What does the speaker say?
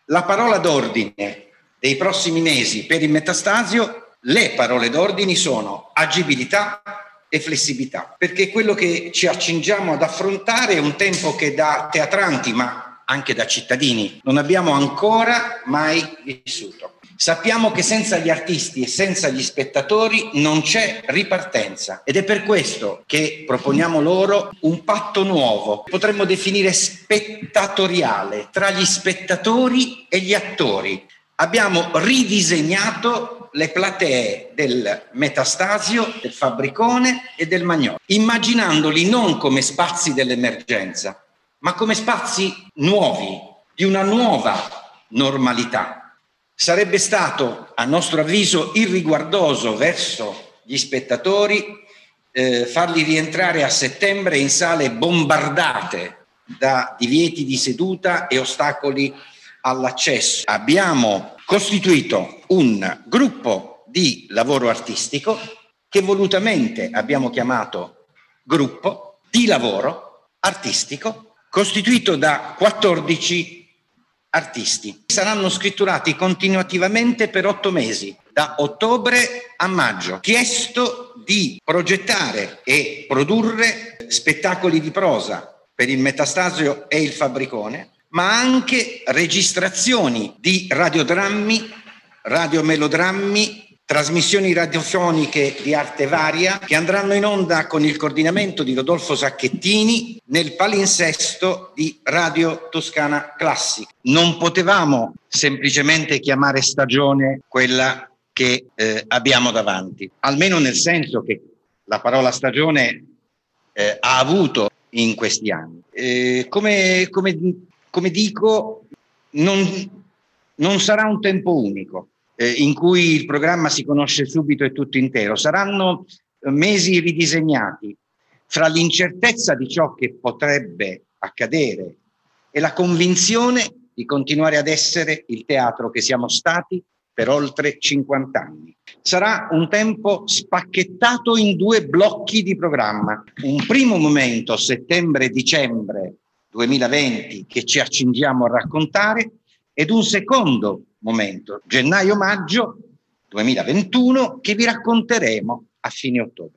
La parola d'ordine dei prossimi mesi per il Metastasio, le parole d'ordine sono agibilità e flessibilità, perché quello che ci accingiamo ad affrontare è un tempo che da teatranti, ma anche da cittadini, non abbiamo ancora mai vissuto. Sappiamo che senza gli artisti e senza gli spettatori non c'è ripartenza, ed è per questo che proponiamo loro un patto nuovo, potremmo definire spettatoriale, tra gli spettatori e gli attori. Abbiamo ridisegnato le platee del Metastasio, del Fabbricone e del Magnolo, immaginandoli non come spazi dell'emergenza, ma come spazi nuovi, di una nuova normalità. Sarebbe stato, a nostro avviso, irriguardoso verso gli spettatori farli rientrare a settembre in sale bombardate da divieti di seduta e ostacoli all'accesso. Abbiamo costituito un gruppo di lavoro artistico che volutamente abbiamo chiamato gruppo di lavoro artistico, costituito da 14 artisti. Saranno scritturati continuativamente per 8 mesi, da ottobre a maggio, chiesto di progettare e produrre spettacoli di prosa per il Metastasio e il Fabbricone, ma anche registrazioni di radiodrammi, radiomelodrammi, trasmissioni radiofoniche di arte varia che andranno in onda con il coordinamento di Rodolfo Sacchettini nel palinsesto di Radio Toscana Classica. Non potevamo semplicemente chiamare stagione quella che abbiamo davanti, almeno nel senso che la parola stagione ha avuto in questi anni. Come dico, non sarà un tempo unico in cui il programma si conosce subito e tutto intero. Saranno mesi ridisegnati fra l'incertezza di ciò che potrebbe accadere e la convinzione di continuare ad essere il teatro che siamo stati per oltre 50 anni. Sarà un tempo spacchettato in 2 blocchi di programma. Un primo momento, settembre-dicembre 2020, che ci accingiamo a raccontare, ed un secondo momento, gennaio-maggio 2021, che vi racconteremo a fine ottobre.